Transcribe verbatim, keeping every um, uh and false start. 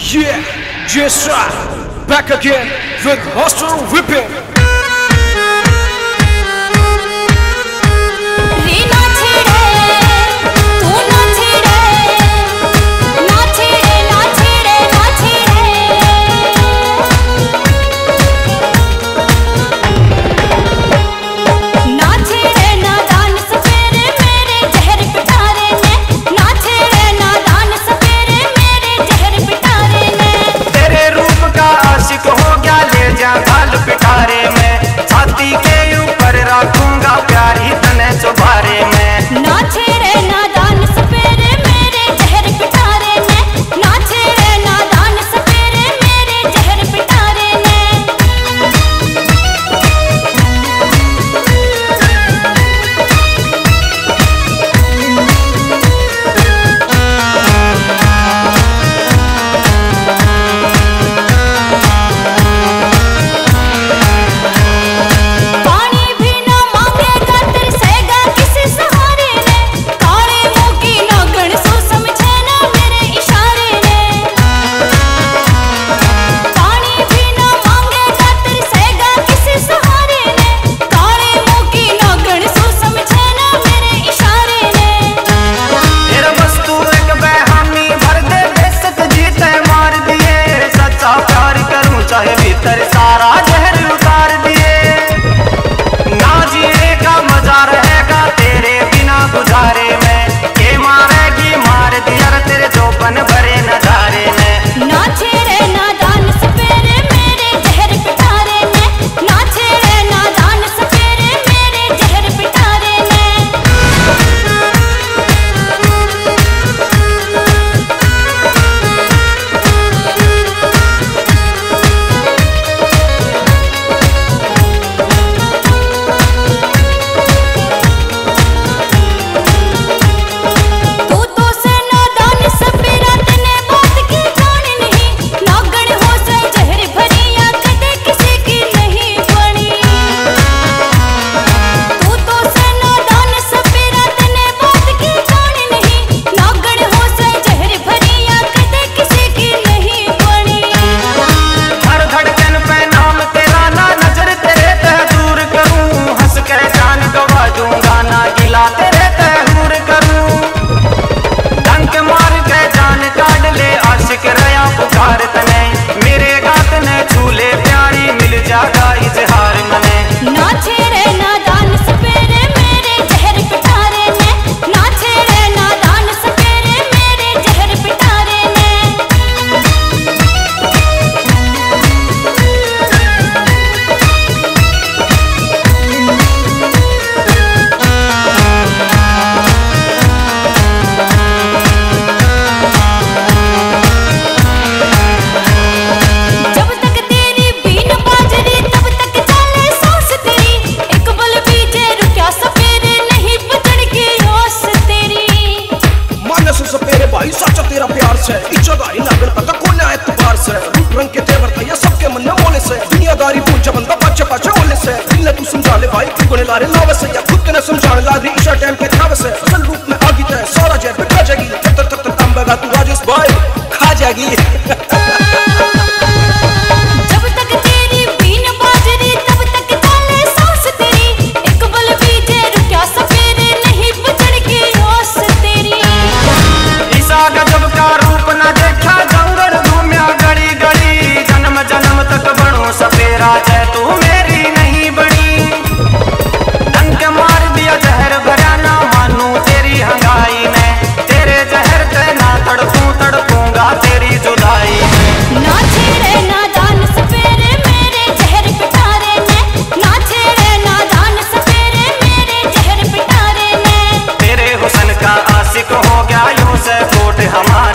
Yeah, just right. Back again with Hostel Whipping. पिटारे में छाती के ऊपर रखूंगा प्यार ही तने चुबारे में। ना छेड़े नादान सपेरे मेरे जहर पिटारे में, ना छेड़े नादान सपेरे मेरे जहर पिटारे में। चाहे भीतर सारा जहर उतार दिए, ना जीने का मजा रहेगा तेरे बिना गुजारे में। के मारेगी मार दिया तेरे जोबन भरे नजारे में। ना छेड़े नादान सपेरे मेरे जहर पिटारे में, ना छेड़े नादान सपेरे मेरे जहर पिटारे में। मेरे गात ने छूले प्यारी मिल जागा इजहार मने। ना छेड़े नादान सपेरे मेरे जहर पिटारे में, ना छेड़े नादान सपेरे मेरे जहर पिटारे में। भाई सच्चा तेरा प्यार से इज्जतदारी लागण पता कोने एतबार से रूप रंग के तेवर था ये सबके मन में मोले से दुनियादारी भूल जब बंदा बच्चे पाचे ओले से दिल तू समझा ले भाई तू गुने लारे लावे से या खुद ने समझाने ला रही इशा टाइम के थावे से असल रूप में आगी ते सारा जेब पे खा जाएगी तर तर तर तंबगा तू राजेश भाई खा जाएगी। गजब का रूप न देखा जंगल घूमया गली गली, जन्म जन्म तक बनो सपेरा जय तू मेरी नहीं बनी। डंक मार दिया जहर भरा ना मानू तेरी हंगाई में, तेरे जहर से ना तड़पूं तड़पूंगा तेरी जुदाई में। ना छेड़े नादान सपेरे मेरे जहर पिटारे में, ना छेड़े नादान सपेरे मेरे जहर पिटारे में। तेरे हुस्न का आशिक हो गया यूं से कोट हमारा